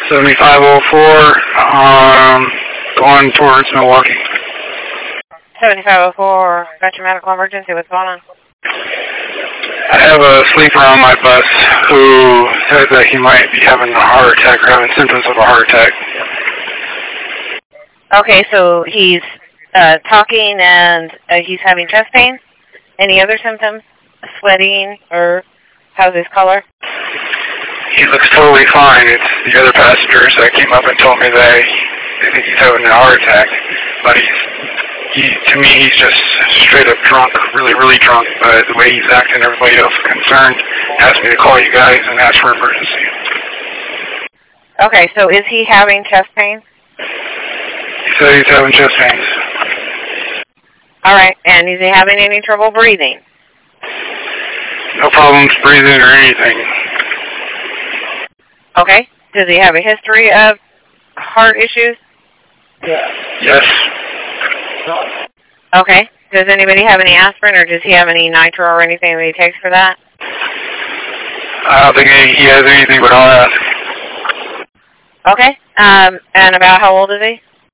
7504, going towards Milwaukee. 7504, got your medical emergency, what's going on? I have a sleeper on my bus who said that he might be having a heart attack or having symptoms of a heart attack. Okay, so he's talking and he's having chest pain? Any other symptoms? Sweating or how's his color? He looks totally fine. It's the other passengers that came up and told me that they think he's having a heart attack. But to me, he's just straight up drunk, really, really drunk. But the way he's acting, everybody else is concerned, asked me to call you guys and ask for emergency. Okay, so is he having chest pain? He said he's having chest pains. All right, and is he having any trouble breathing? No problems breathing or anything. Okay. Does he have a history of heart issues? Yes. Okay. Does anybody have any aspirin, or does he have any nitro or anything that he takes for that? I don't think he has anything, but I'll ask. Okay. And about how old is he?